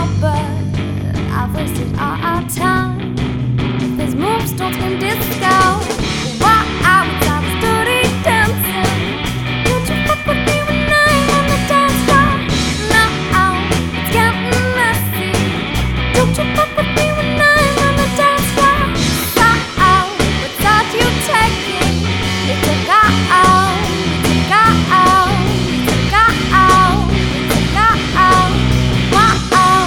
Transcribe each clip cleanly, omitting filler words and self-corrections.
know, but I've wasted all our time. These moves don't scream disco. Why I was out dirty dancing. Don't you fuck with me when I'm on the dance floor? No, it's getting messy. Don't you fuck with me when I'm on the dance floor? So, what side you taking? You took out, you took out, you took out, you took out. Wow, wow.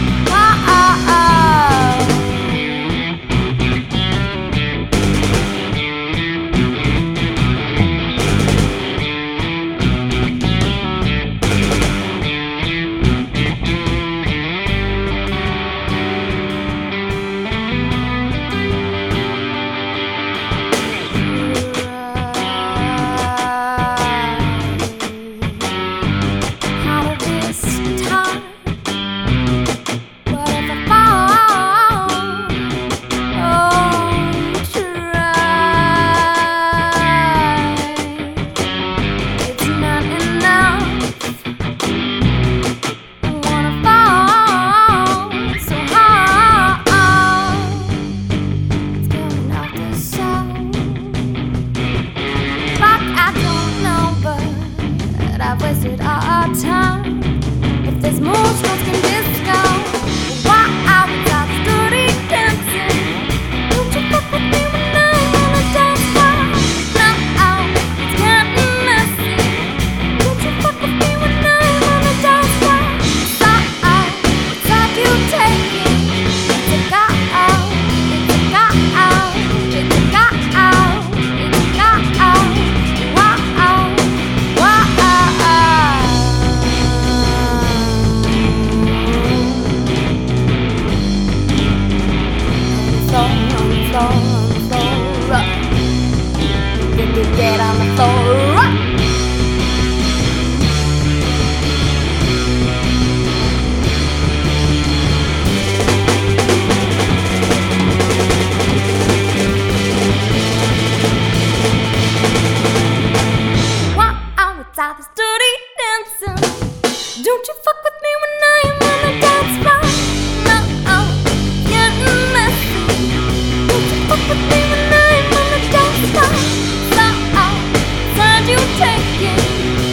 I've wasted all our time. If there's more strokes can disco, why I was out dirty dancing. Don't you fuck with me when I'm on the dance floor? No, it's getting messy. Don't you fuck with me when I'm on the dance floor? So, what side you taking? You took out, you took out, you took out, you took out. Get on the floor. Wow, it's all this dirty dancing. Don't you fuck with me when I'm on the dance floor? No, getting messy. Don't you fuck with me when I'm on the dance floor? You taking